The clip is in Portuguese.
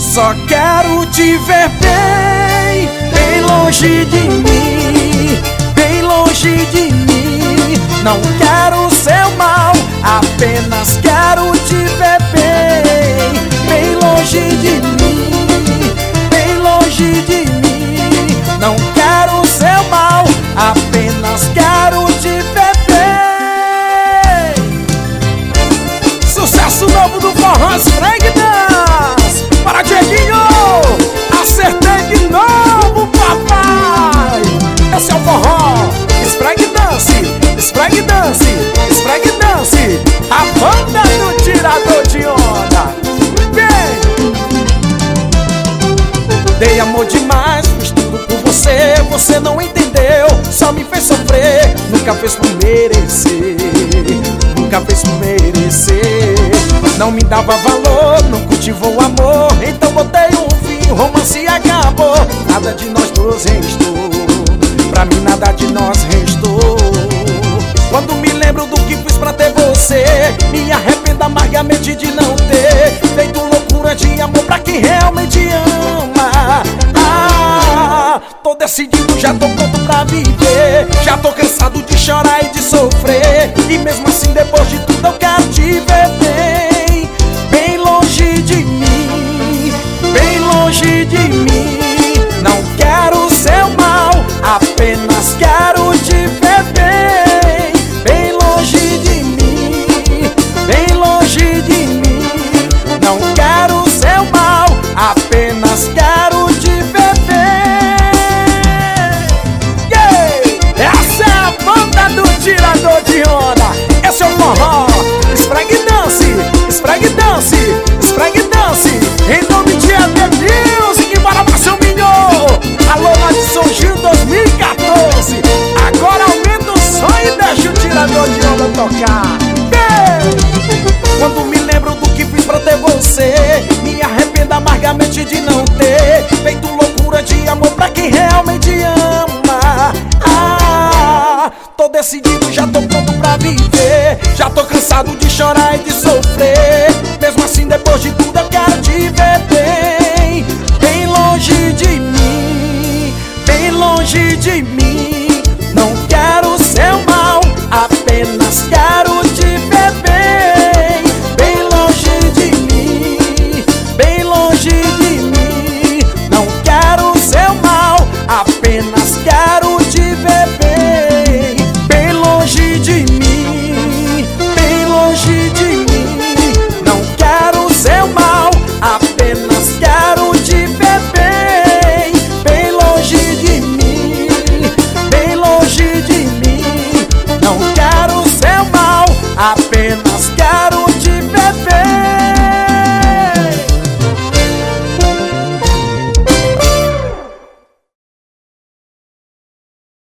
Só quero te ver bem, bem longe de mim, bem longe de mim. Não quero seu mal, apenas quero te ver bem, bem longe de mim, bem longe de mim. Não quero seu mal, apenas quero te ver bem. Sucesso novo do forró Esfregue Dance. Para Dieguinho, acertei de novo, papai. Esse é o forró Esfregue Dance, Esfregue Dance, Esfregue Dance. A banda do tirador de onda. Vem! Dei amor demais, fiz tudo por você. Você não entendeu, só me fez sofrer. Nunca fez por merecer, nunca fez por merecer. Não me dava valor, não cultivou amor. Então botei um fim, o romance acabou. Nada de nós dois restou, pra mim nada de nós restou. Quando me lembro do que fiz pra ter você, me arrependo amargamente de não ter feito loucura de amor pra quem realmente ama. Tô decidido, já tô pronto pra viver. Já tô cansado de chorar e de sofrer. E mesmo assim depois de tudo eu quero te ver bem, bem longe de mim, bem longe de mim. Não quero seu mal, apenas quero te ver bem, bem longe de mim, bem longe de mim. Não quero seu mal, apenas quero te ver bem. Yeah! Essa é a banda do tirador de onda. Esse é o forró Esfregue Dance, Esfregue Dance, Esfregue Dance. Em nome de AD Music, bora Márcio Minho. Alô, lá de São Gil 2014. Agora aumenta o som e deixa o tirador de onda tocar. Quando me lembro do que fiz pra ter você, me arrependo amargamente de não ter feito loucura de amor pra quem realmente ama. Tô decidido, já tô pronto pra viver. Já tô cansado de chorar e de sofrer. Mesmo assim depois de